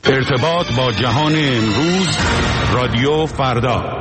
ارتباط با جهان امروز، رادیو فردا.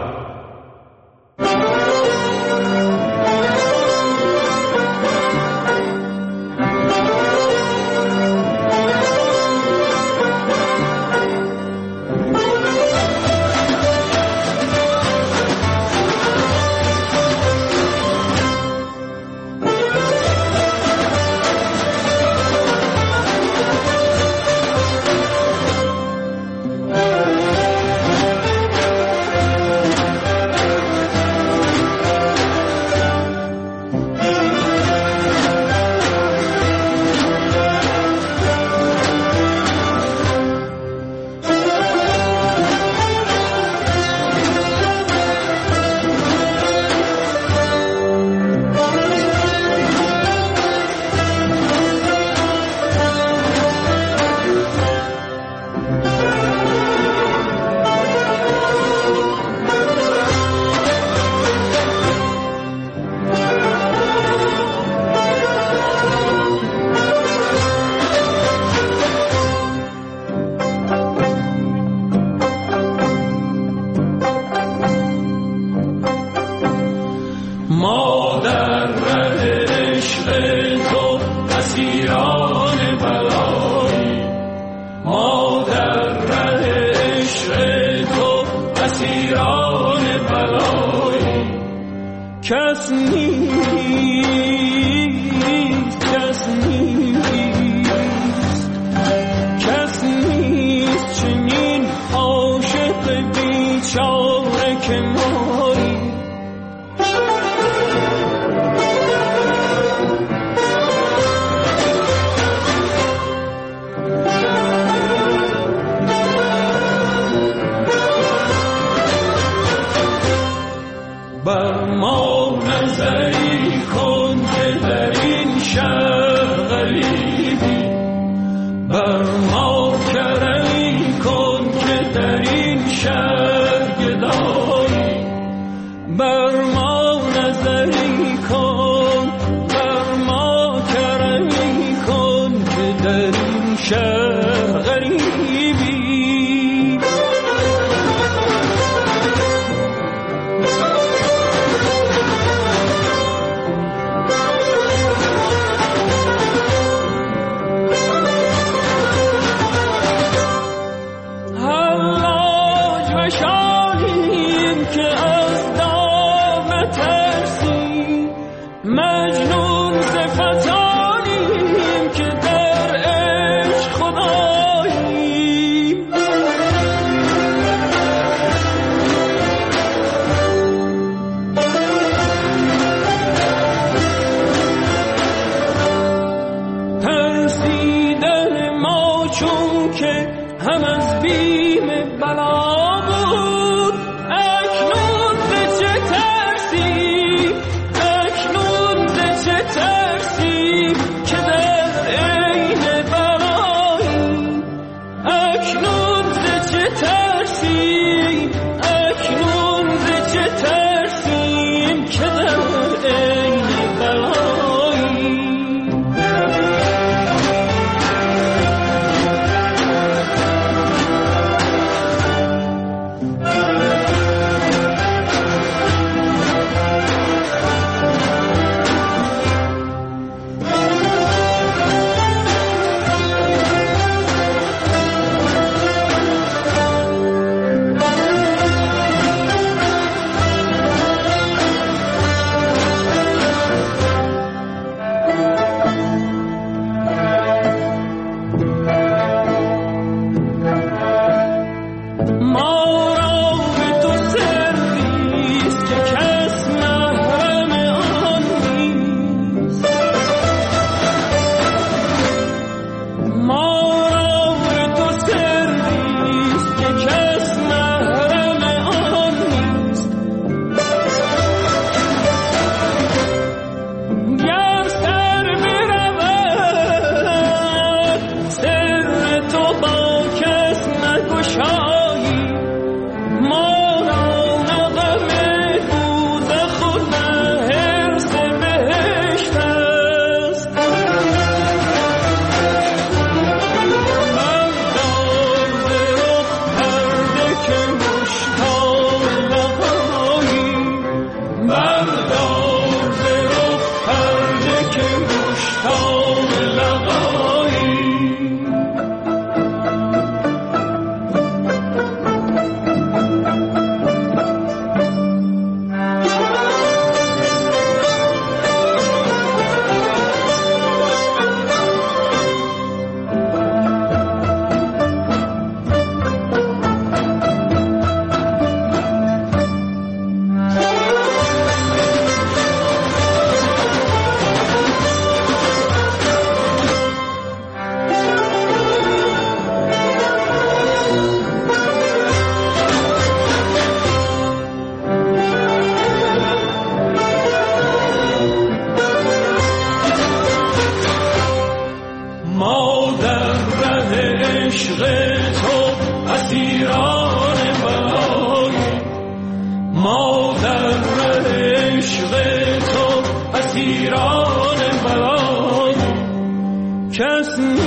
عشق تو اسیران بلایی، ما در عشق تو اسیران بلایی. کس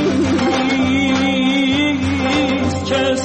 نیست، کس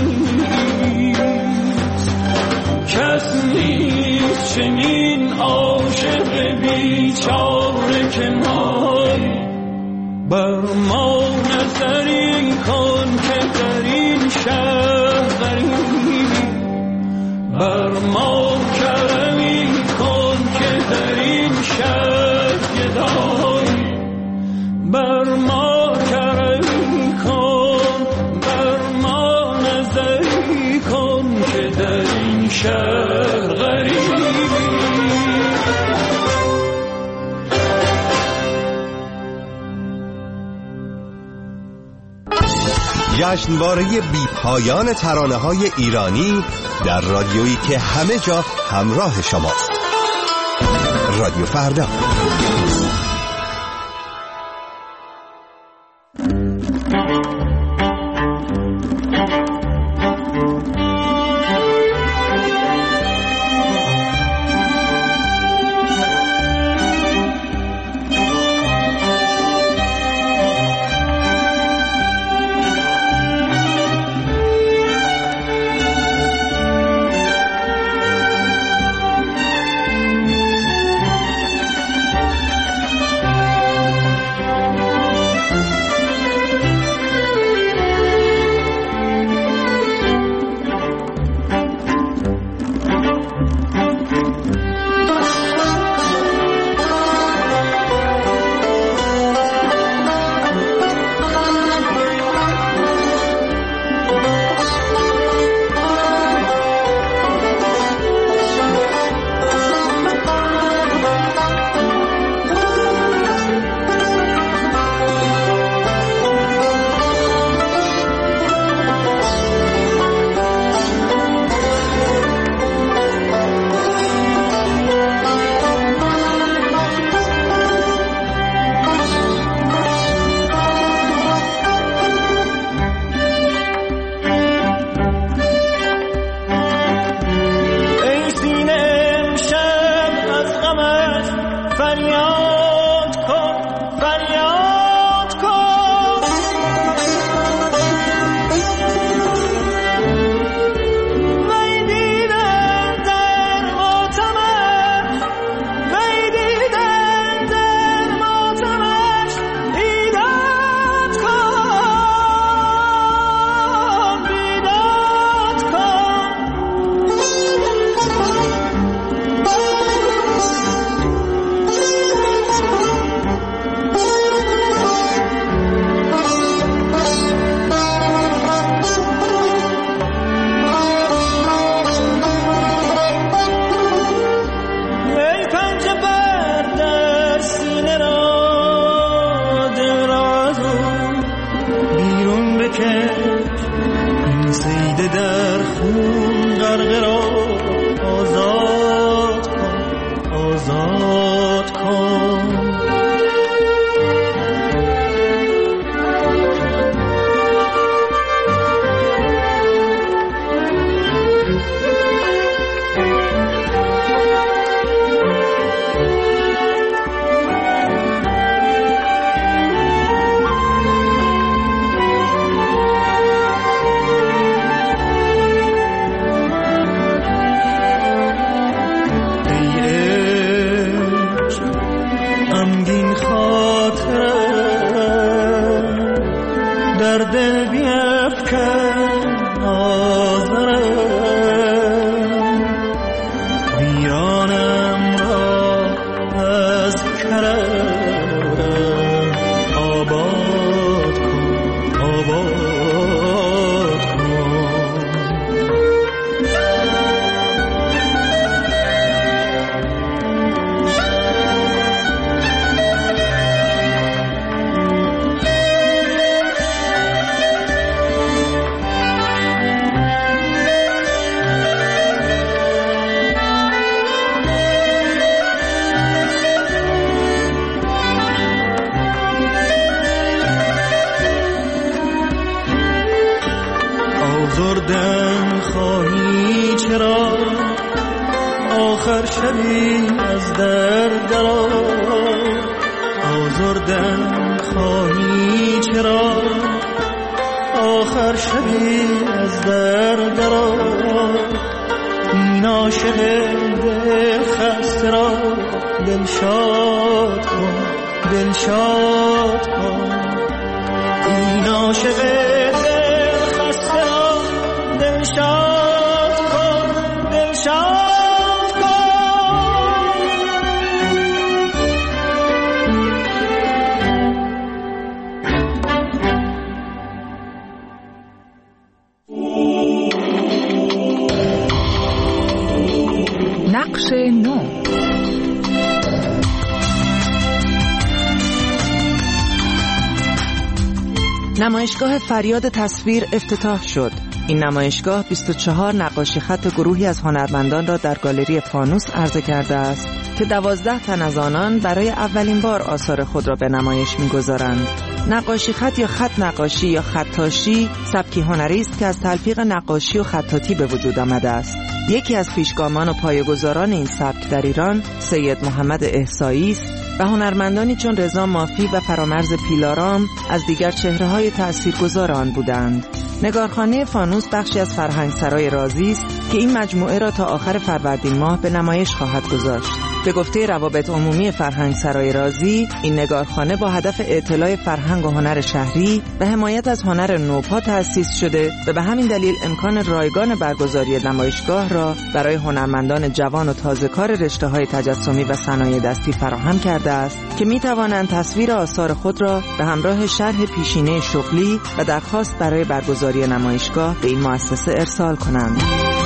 نیست، کس نیست چنین عاشق بیچاره که مایی. بر ما نظری کن که در این شهر غریبی، بر ما کرمی کن که در این شهر گدایی. بر ما کرمی کن، بر ما نظری کن که در این شهر غریبی. جشنواره بی پایان ترانه‌های ایرانی در رادیویی که همه جا همراه شماست. رادیو فردا. آزردن خواهی چرا آخر شبی از در درآ آزردن خواهی چرا آخر شبی از در درآ این عاشق دل خسته را دلشاد کن دلشاد کن این عاشق دل خسته را دلشاد کن دلشاد نقش نو. نمایشگاه فریاد تصویر افتتاح شد. این نمایشگاه 24 نقاشی خط گروهی از هنرمندان را در گالری فانوس عرضه کرده است که 12 تن از آنان برای اولین بار آثار خود را به نمایش می‌گذارند. نقاشی خط یا خط نقاشی یا خطاشی سبکی هنری است که از تلفیق نقاشی و خطاطی به وجود آمده است. یکی از پیشگامان و پایه‌گذاران این سبک در ایران سید محمد احصایی است و هنرمندانی چون رضا مافی و فرامرز پیلارام از دیگر چهره‌های تأثیرگذار آن بودند. نگارخانه فانوس بخشی از فرهنگسرای رازی است که این مجموعه را تا آخر فروردین ماه به نمایش خواهد گذاشت. به گفته روابط عمومی فرهنگسرای رازی، این نگارخانه با هدف اطلاع فرهنگ و هنر شهری و حمایت از هنر نوپا تأسیس شده و به همین دلیل امکان رایگان برگزاری نمایشگاه را برای هنرمندان جوان و تازه‌کار رشته‌های تجسمی و صنایع دستی فراهم کرده است که می‌توانند تصویر آثار خود را به همراه شرح پیشینه شغلی و درخواست برای برگزاری نمایشگاه به این مؤسسه ارسال کنند.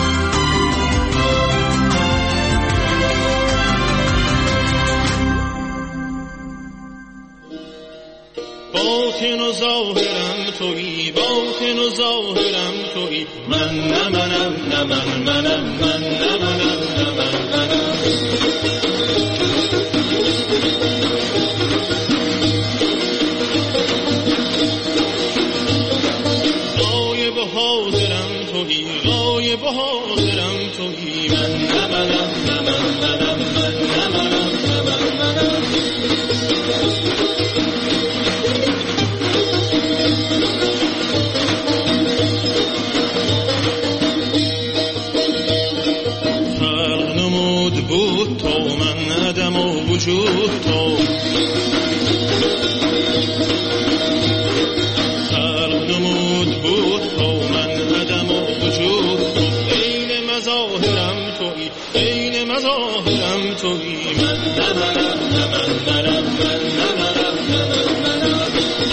باطن و ظاهرم تویی باطن و ظاهرم تویی من نه منم نه من منم من نه منم نه من منم غایب و حاضرم تویی غایب و حاضرم تویی من نه منم نه من منم من نه منم نه من منم بود تو من ندم و وجود تو خلق نمود بود تو من ندم و وجود تو عین مظاهرم تویی عین مظاهرم تویی من نمنم نمن منم من نمنم نمن منم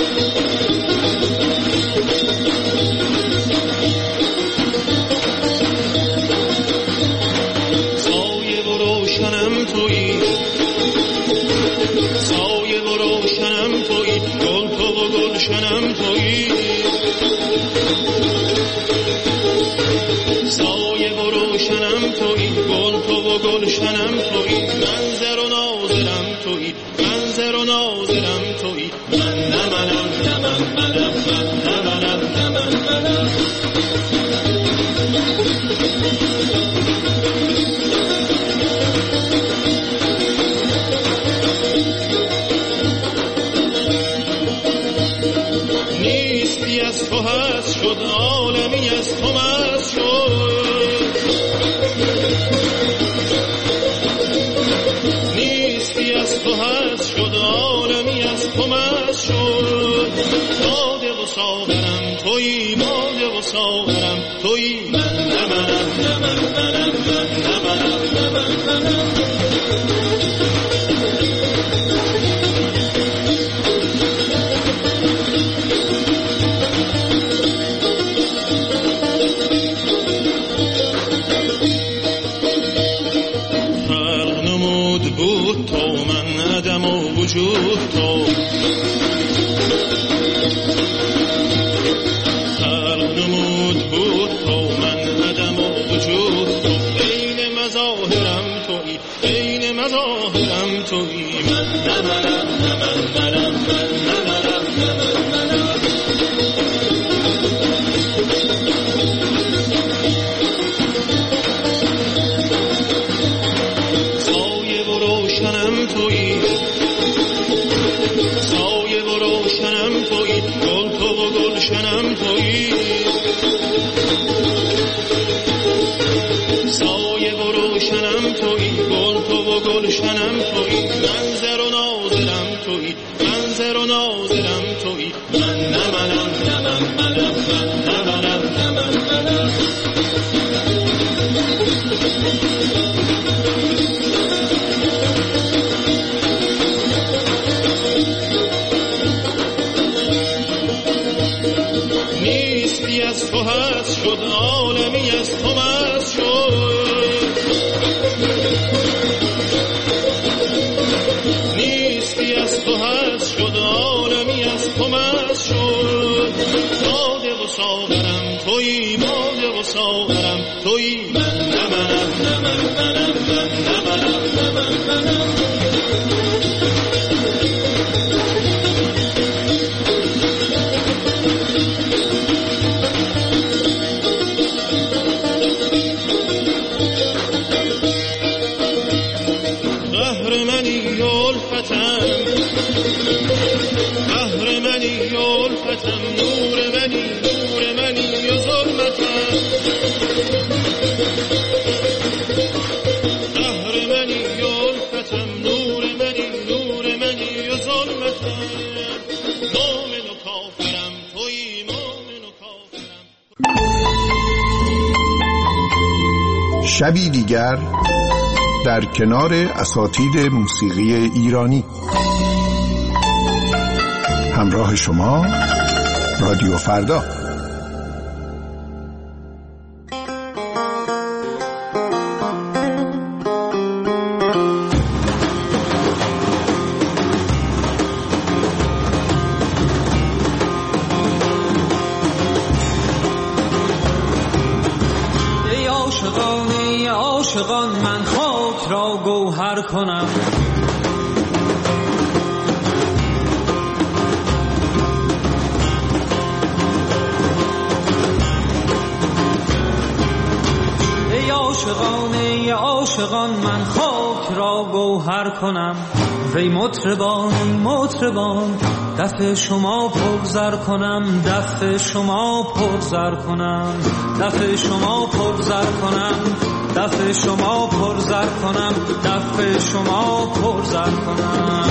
روشنم تویی سایه و روشنم تویی گل تو و گلشنم تویی سایه و روشنم تویی گل تو و گلشنم تویی منظر و ناظرم تویی منظر و ناظرم تویی من نمنم نمن منم من نمنم نمن منم نیستی از تو هست شد عالمی از تو مست شد نیستی از تو هست شد عالمی از تو مست شد باده و ساغرم تویی باده و ساغرم تویی من نمنم نمن منم من نمنم نمن منم بود تو من ندم و وجود تو خلق نمود بود تو من ندم و وجود تو عین مظاهرم تویی تویی، سایه و روشنم تویی، گل تو و گلشنم تویی، منظر و ناظرم تویی، منظر و ناظرم تویی، من نه منم نه من منم، من نه منم نه من منم. نیستی از تو هست شد، عالمی از تو مست شد، نیستی از تو هست شد، عالمی از تو مست شد. باده و ساغرم تویی، باده و ساغرم تویی، من نه منم نه من منم، من نه منم نه من منم. نور منی، نور منی و ظلمتم، قهر منی و الفتم، نور منی، نور منی و ظلمتم. مؤمن و کافرم تویی، مؤمن و کافرم. شبی دیگر در کنار اساتید موسیقی ایرانی. همراه شما رادیو فردا. ای عاشقان، ای عاشقان، من خاک را گوهر کنم. ای عاشقان، من خاک را گوهر کنم. وی مطربان، ای مطربان، دف شما پرزر کنم، دف شما پرزر کنم، دف شما پرزر کنم، دف شما پرزر کنم، دف شما پرزر کنم.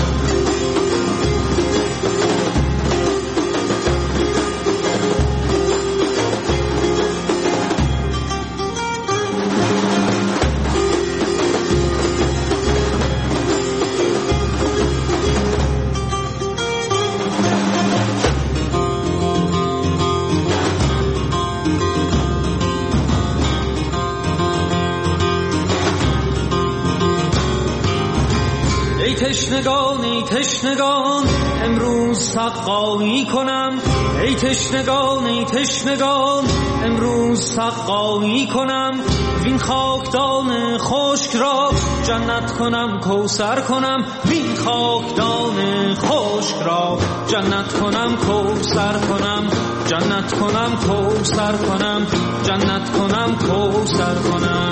تشنگان، ای تشنگان، امروز سقایی کنم. ای تشنگان، ای تشنگان، امروز سقایی کنم. وین خاکدان خشک را جنت کنم، کوثر کنم. وین خاکدان خشک را جنت کنم، کوثر کنم. جنت کنم، کوثر کنم. جنت کنم، کوثر کنم.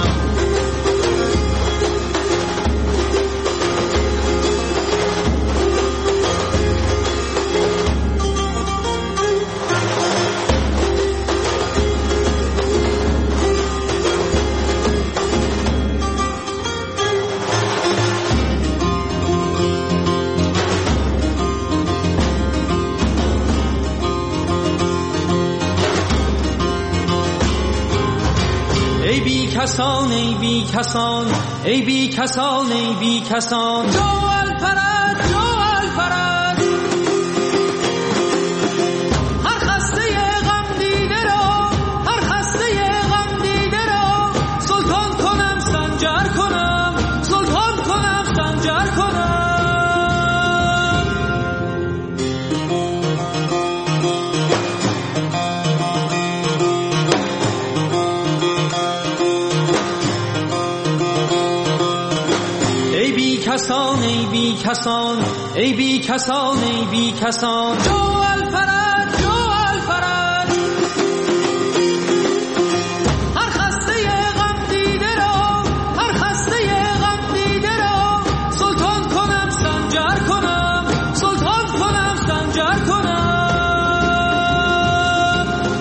ای بی کسان، ای بی کسان، ای بی کسان، ای بی کسان، جو الفرج، جو الفرج. هر خسته غم دیده را، هر خسته غم دیده را، سلطان کنم سنجر کنم، سلطان کنم سنجر کنم. ای بی کسان، ای بی کسان، ای بی کسان، ای بی کسان، جو الفرج، جو الفرج. هر خسته غم دیده را، هر خسته غم دیده را، سلطان کنم سنجر کنم، سلطان کنم سنجر کنم.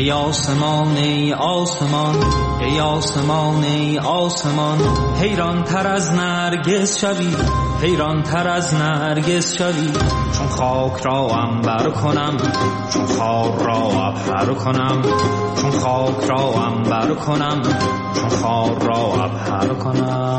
ای آسمان ای آسمان ای آسمان ای آسمان حیران تر از نرگس شوی حیران تر از نرگس شوی چون خاک را عنبر کنم چون خار را عبهر کنم چون خاک را عنبر کنم چون خار را عبهر کنم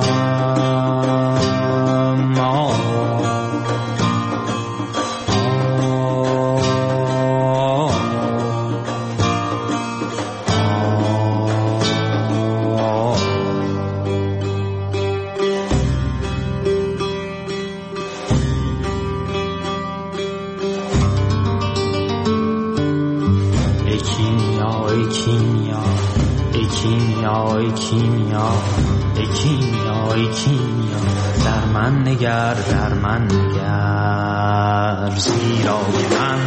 ای کیمیا در من نگر در من نگر زیرا که من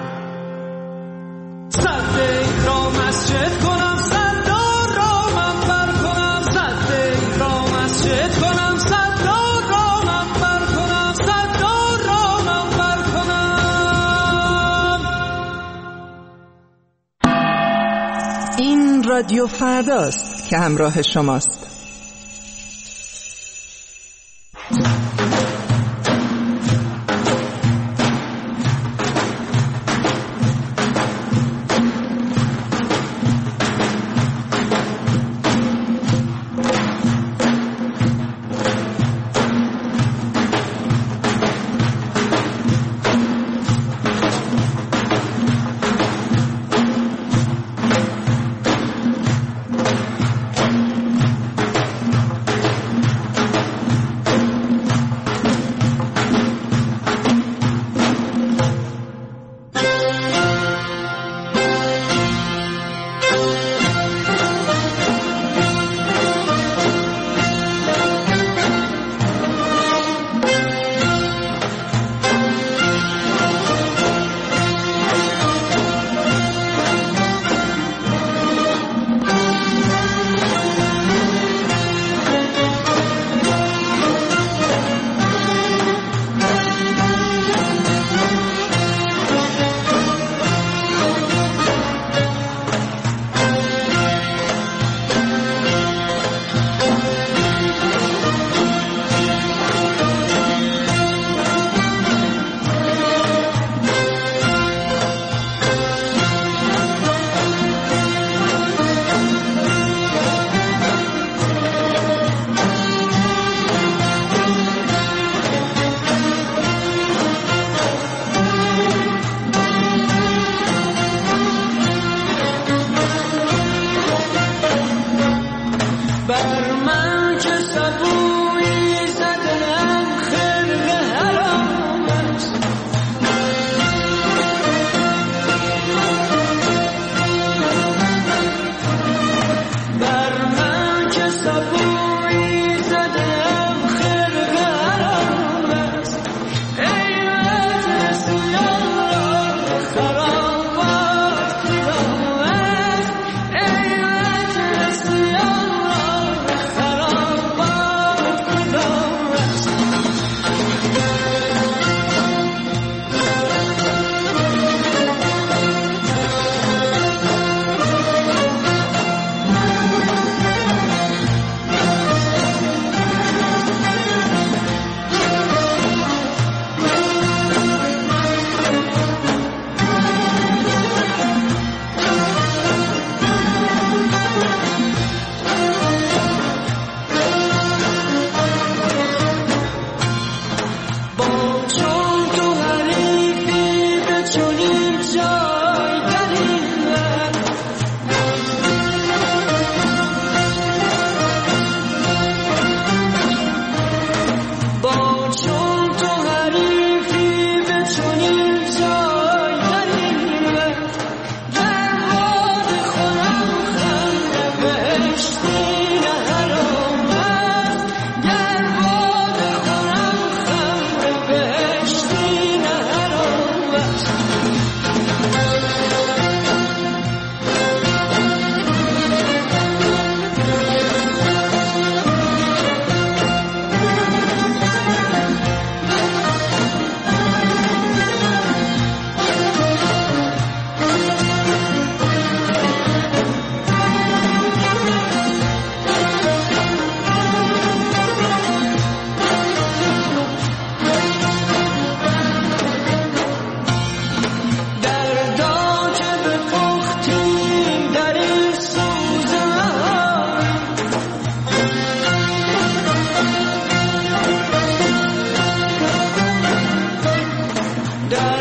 صدق را مسجد کنم صدار را منبر کنم صدق را مسجد کنم صدار را منبر کنم صدار را منبر کنم. این رادیو فرداست که همراه شماست. در